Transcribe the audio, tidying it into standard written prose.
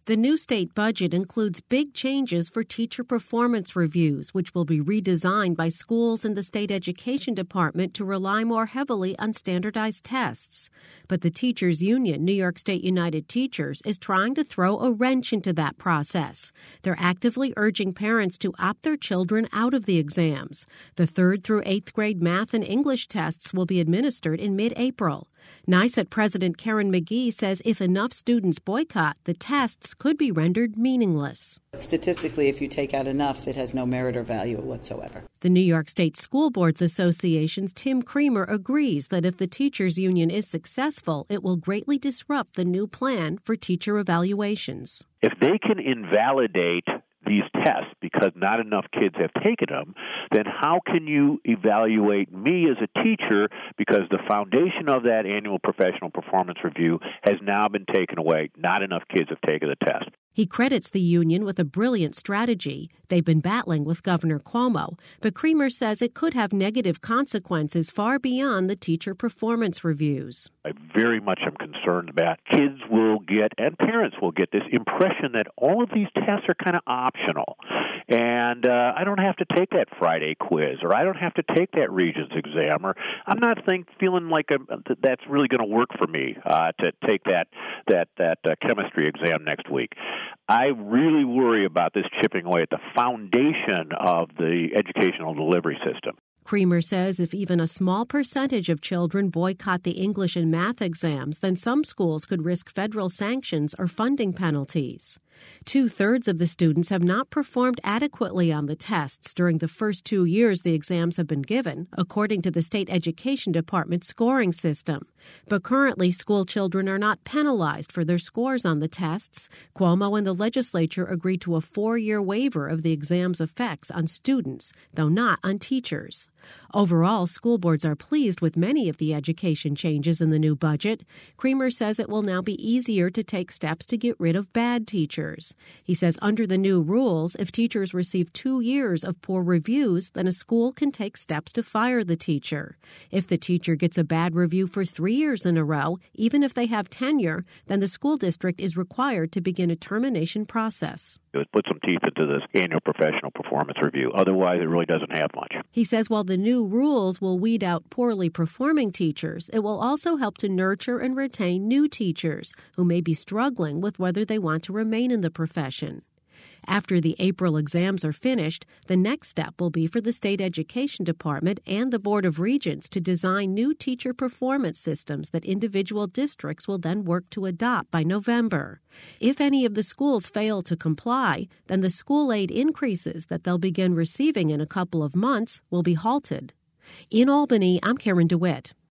The new state budget includes big changes for teacher performance reviews, which will be redesigned by schools and the state education department to rely more heavily on standardized tests. But the teachers' union, New York State United Teachers, is trying to throw a wrench into that process. They're actively urging parents to opt their children out of the exams. The 3rd through 8th grade math and English tests will be administered in mid-April. NYSET President Karen McGee says if enough students boycott, the tests could be rendered meaningless. Statistically, if you take out enough, it has no merit or value whatsoever. The New York State School Boards Association's Tim Creamer agrees that if the teachers' union is successful, it will greatly disrupt the new plan for teacher evaluations. If they can invalidate these tests because not enough kids have taken them, then how can you evaluate me as a teacher because the foundation of that annual professional performance review has now been taken away? Not enough kids have taken the test. He credits the union with a brilliant strategy. They've been battling with Governor Cuomo, but Creamer says it could have negative consequences far beyond the teacher performance reviews. I very much am concerned that kids will get, and parents will get, this impression that all of these tests are kind of optional. And I don't have to take that Friday quiz, or I don't have to take that Regents exam, or I'm not feeling like that's really going to work for me to take that chemistry exam next week. I really worry about this chipping away at the foundation of the educational delivery system. Creamer says if even a small percentage of children boycott the English and math exams, then some schools could risk federal sanctions or funding penalties. 2/3 of the students have not performed adequately on the tests during the first 2 years the exams have been given, according to the state education department scoring system. But currently, school children are not penalized for their scores on the tests. Cuomo and the legislature agreed to a 4-year waiver of the exam's effects on students, though not on teachers. Overall, school boards are pleased with many of the education changes in the new budget. Creamer says it will now be easier to take steps to get rid of bad teachers. He says under the new rules, if teachers receive 2 years of poor reviews, then a school can take steps to fire the teacher. If the teacher gets a bad review for 3 years in a row, even if they have tenure, then the school district is required to begin a termination process. Put some teeth into this annual professional performance review. Otherwise, it really doesn't have much. He says while the new rules will weed out poorly performing teachers, it will also help to nurture and retain new teachers who may be struggling with whether they want to remain in the profession. After the April exams are finished, the next step will be for the state education department and the Board of Regents to design new teacher performance systems that individual districts will then work to adopt by November. If any of the schools fail to comply, then the school aid increases that they'll begin receiving in a couple of months will be halted. In Albany, I'm Karen DeWitt.